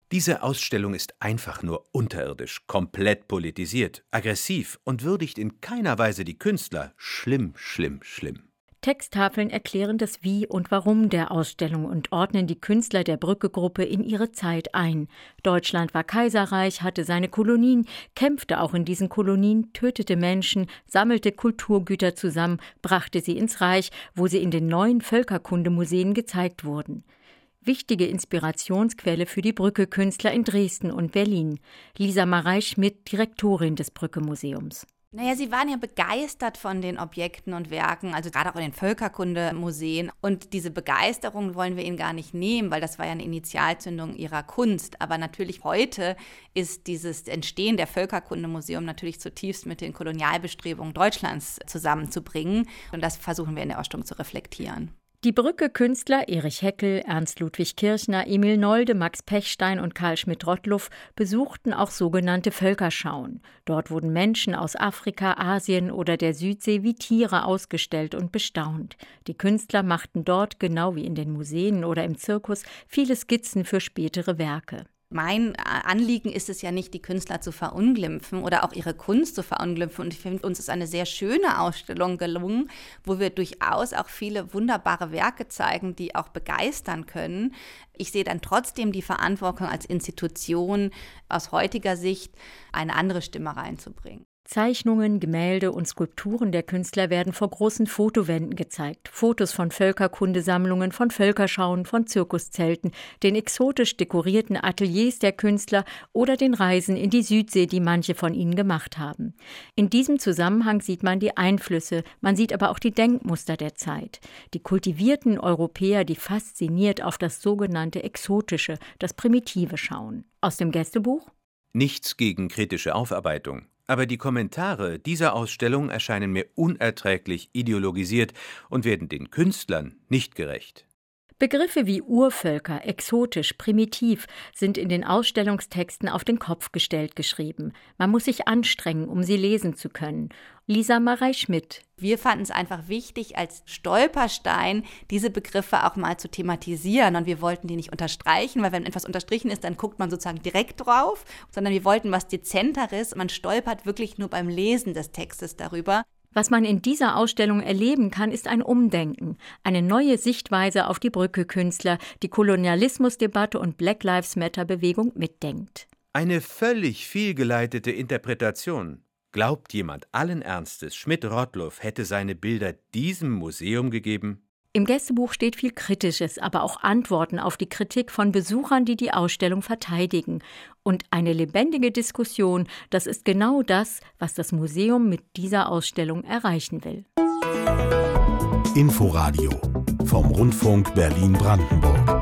Diese Ausstellung ist einfach nur unterirdisch, komplett politisiert, aggressiv und würdigt in keiner Weise die Künstler. Schlimm, schlimm, schlimm. Texttafeln erklären das Wie und Warum der Ausstellung und ordnen die Künstler der Brücke-Gruppe in ihre Zeit ein. Deutschland war Kaiserreich, hatte seine Kolonien, kämpfte auch in diesen Kolonien, tötete Menschen, sammelte Kulturgüter zusammen, brachte sie ins Reich, wo sie in den neuen Völkerkundemuseen gezeigt wurden. Wichtige Inspirationsquelle für die Brücke-Künstler in Dresden und Berlin. Lisa Marey-Schmidt, Direktorin des Brücke-Museums. Naja, sie waren ja begeistert von den Objekten und Werken, also gerade auch in den Völkerkundemuseen. Und diese Begeisterung wollen wir ihnen gar nicht nehmen, weil das war ja eine Initialzündung ihrer Kunst. Aber natürlich heute ist dieses Entstehen der Völkerkundemuseum natürlich zutiefst mit den Kolonialbestrebungen Deutschlands zusammenzubringen. Und das versuchen wir in der Ausstellung zu reflektieren. Die Brücke-Künstler Erich Heckel, Ernst Ludwig Kirchner, Emil Nolde, Max Pechstein und Karl Schmidt-Rottluff besuchten auch sogenannte Völkerschauen. Dort wurden Menschen aus Afrika, Asien oder der Südsee wie Tiere ausgestellt und bestaunt. Die Künstler machten dort, genau wie in den Museen oder im Zirkus, viele Skizzen für spätere Werke. Mein Anliegen ist es ja nicht, die Künstler zu verunglimpfen oder auch ihre Kunst zu verunglimpfen. Und ich finde, uns ist eine sehr schöne Ausstellung gelungen, wo wir durchaus auch viele wunderbare Werke zeigen, die auch begeistern können. Ich sehe dann trotzdem die Verantwortung als Institution aus heutiger Sicht, eine andere Stimme reinzubringen. Zeichnungen, Gemälde und Skulpturen der Künstler werden vor großen Fotowänden gezeigt. Fotos von Völkerkundesammlungen, von Völkerschauen, von Zirkuszelten, den exotisch dekorierten Ateliers der Künstler oder den Reisen in die Südsee, die manche von ihnen gemacht haben. In diesem Zusammenhang sieht man die Einflüsse, man sieht aber auch die Denkmuster der Zeit. Die kultivierten Europäer, die fasziniert auf das sogenannte Exotische, das Primitive schauen. Aus dem Gästebuch? Nichts gegen kritische Aufarbeitung. Aber die Kommentare dieser Ausstellung erscheinen mir unerträglich ideologisiert und werden den Künstlern nicht gerecht. Begriffe wie Urvölker, exotisch, primitiv sind in den Ausstellungstexten auf den Kopf gestellt geschrieben. Man muss sich anstrengen, um sie lesen zu können. Lisa Marey-Schmidt. Wir fanden es einfach wichtig, als Stolperstein diese Begriffe auch mal zu thematisieren. Und wir wollten die nicht unterstreichen, weil wenn etwas unterstrichen ist, dann guckt man sozusagen direkt drauf. Sondern wir wollten was Dezenteres. Man stolpert wirklich nur beim Lesen des Textes darüber. Was man in dieser Ausstellung erleben kann, ist ein Umdenken, eine neue Sichtweise auf die Brücke-Künstler, die Kolonialismusdebatte und Black Lives Matter-Bewegung mitdenkt. Eine völlig fehlgeleitete Interpretation. Glaubt jemand allen Ernstes, Schmidt-Rottluff hätte seine Bilder diesem Museum gegeben? Im Gästebuch steht viel Kritisches, aber auch Antworten auf die Kritik von Besuchern, die die Ausstellung verteidigen. Und eine lebendige Diskussion, das ist genau das, was das Museum mit dieser Ausstellung erreichen will. Inforadio vom Rundfunk Berlin-Brandenburg.